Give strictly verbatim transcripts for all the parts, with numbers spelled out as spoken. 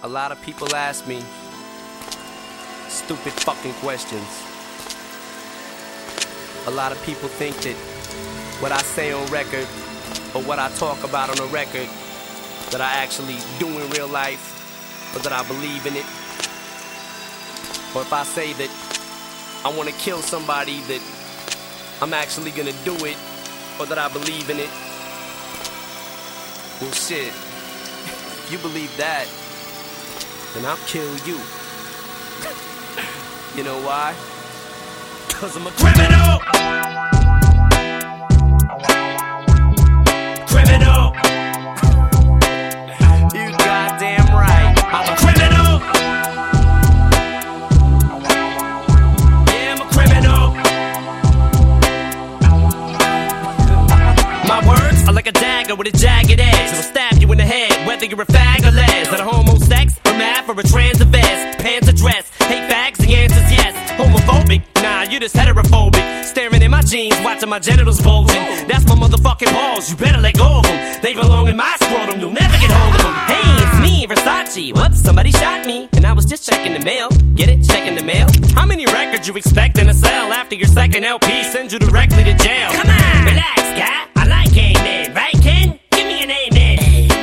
A lot of people ask me stupid fucking questions. A lot of people think that what I say on record or what I talk about on a record that I actually do in real life, or that I believe in it. Or if I say that I want to kill somebody, that I'm actually gonna do it, or that I believe in it. Well, shit, if you believe that, then I'll kill you. You know why? Cause I'm a criminal! Criminal! You goddamn right, I'm a criminal! Yeah, I'm a criminal! My words are like a dagger with a jagged edge. It'll stab you in the head, whether you're a fag or les. That a homo sex, or math, or a trans or vest. Pants or dress, hate fags, the answer's yes. Homophobic, nah, you're just heterophobic. Staring in my jeans, watching my genitals bulging. That's my motherfucking balls, you better let go of them. They belong in my scrotum, you'll never get hold of them. Hey, it's me, Versace. Whoops, somebody shot me, and I was just checking the mail. Get it? Checking the mail? How many records you expecting to sell after your second L P sends you directly to jail? Come on, relax, guy. I like amen, right, Ken? Give me an amen.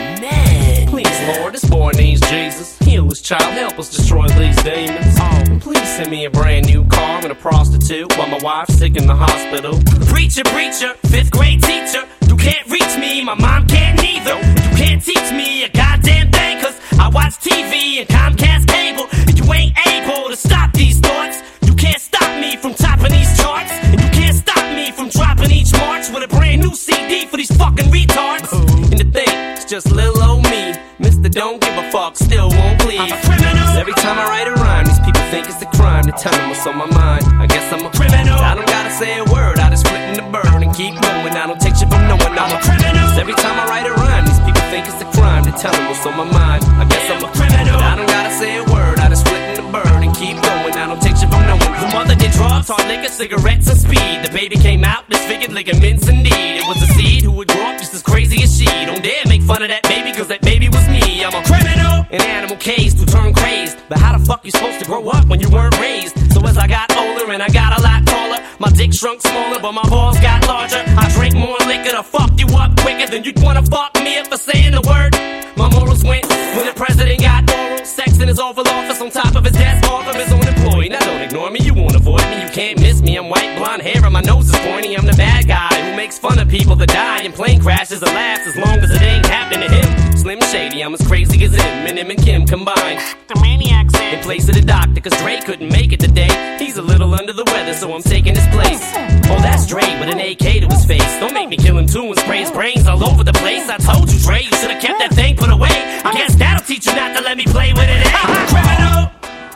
Amen. Please, Lord, this boy needs Jesus. Heal his child, help us destroy these demons. Oh, and please send me a brand new car and a prostitute while my wife's sick in the hospital. Preacher, preacher, fifth grade teacher. You can't reach me, my mom can't neither. You can't teach me a goddamn thing, cause I watch T V and Comcast cable. And you ain't able to stop these thoughts. You can't stop me from topping these charts. And you can't stop me from dropping each March with a brand new C D for these fucking retards. And the thing, it's just little old me, Mister Don't Give a Fuck, still won't please. I'm a criminal. Every time I write a rhyme, these people think it's a crime to tell them what's on my mind. I guess I'm a criminal. I don't gotta say a word, I just flip in the bird and keep going. I don't take shit from no one, I'm a criminal. Every time I write a rhyme, these people think it's a crime to tell them what's on my mind. I guess I'm a criminal. I don't gotta say a word, I just flip in the bird and keep going. I don't take shit from no one. The mother did drugs, hard liquor, cigarettes, and speed. The baby came out, disfigured ligaments indeed. It was a seed who would grow up just as crazy as she. Don't dare make fun of that baby, cause that baby was me. I'm a criminal, an animal caged to turn crazed. But how the fuck you supposed to grow up when you weren't raised? So as I got older and I got a lot taller, my dick shrunk smaller, but my balls got larger. I drank more liquor to fuck you up quicker than you'd wanna fuck me up for saying the word. My morals went when the president got oral sex in his Oval Office on top of his desk, off of his own employee. Now don't ignore me, you won't avoid me, you can't miss me. I'm white, blonde hair, and my nose is pointy. I'm the bad guy who makes fun of people that die in plane crashes and laughs as long as it ain't happening to him. Slim Shady, I'm as crazy as him, and him and Kim combined. The maniac's in. In place of the doctor, cause Dre couldn't make it today. He's a little under the weather, so I'm taking his place. Oh, that's Dre with an A K to his face. Don't make me kill him too and spray his brains all over the place. I told you, Dre, you should've kept that thing put away. I guess that'll teach you not to let me play with it, eh? Criminal!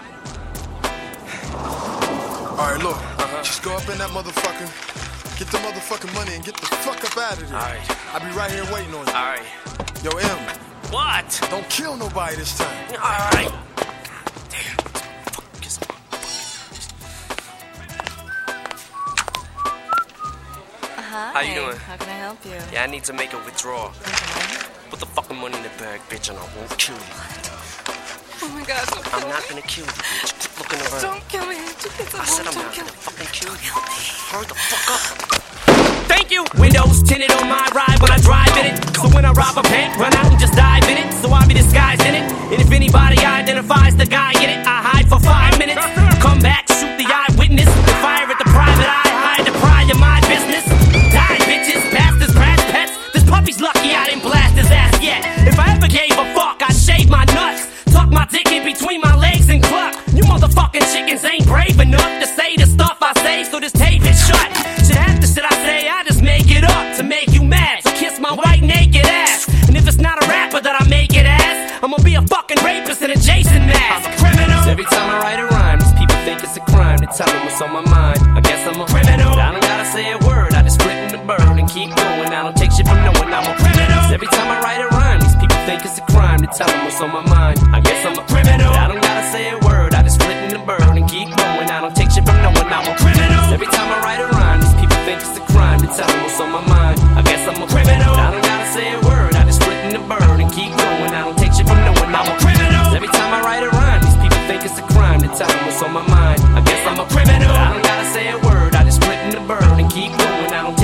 Alright, look, uh-huh. Just go up in that motherfucker, get the motherfucking money, and get the fuck up out of there. Alright. I'll be right here waiting on you. Alright. Yo, M. What? Don't kill nobody this time. Alright. Hi. How you doing? How can I help you? Yeah, I need to make a withdrawal. Okay. Put the fucking money in the bag, bitch, and I won't kill you. Oh my God, don't kill I'm not me. gonna kill you, bitch. Keep looking around. Don't kill me. Don't I said I'm don't not kill gonna me. fucking kill you. Hurry the fuck up. Thank you. Windows tinted on my ride when I drive in it. So when I rob a bank, run out and just dive in it. So I be disguised in it. And if anybody identifies the guy in it, I hide for five minutes. Come back, shoot the eyewitness. And fire at the private eye. Hide the pry of my business. Die, bitches, bastards, brats, pets. This puppy's lucky I didn't blast his ass yet. If I ever gave a fuck, I'd shave my nuts. Tuck my dick in between my legs and cluck. You motherfucking chickens ain't brave enough to say the stuff I say, so just tape it shut. Shit, half the shit I say, I just make it up to make you mad. So kiss my white naked ass. And if it's not a rapper that I make it as, I'ma be a fucking rapist in a Jason mask. I'm a criminal. Every time I write a rhyme, these people think it's a crime to tell them what's on my mind. I guess I'm a criminal. I don't gotta say a word, I just flip in the bird and keep going. I don't take shit from no one, I'm a criminal. Every time I write a rhyme, these people think it's a crime to tell them what's on my mind. I guess I'm a criminal. I don't gotta say a word, I just flip in the bird and keep going. I don't take shit from no one, I'm a criminal. Every time I write a rhyme, these people think it's a crime to tell them what's on my mind. I guess I'm a criminal. I don't gotta say a word, I just flip in the bird and keep going. I don't take shit from no one, I'm a criminal. Every time time, what's on my mind? I guess I'm a criminal. I don't gotta say a word, I just split in the bird and keep going. I don't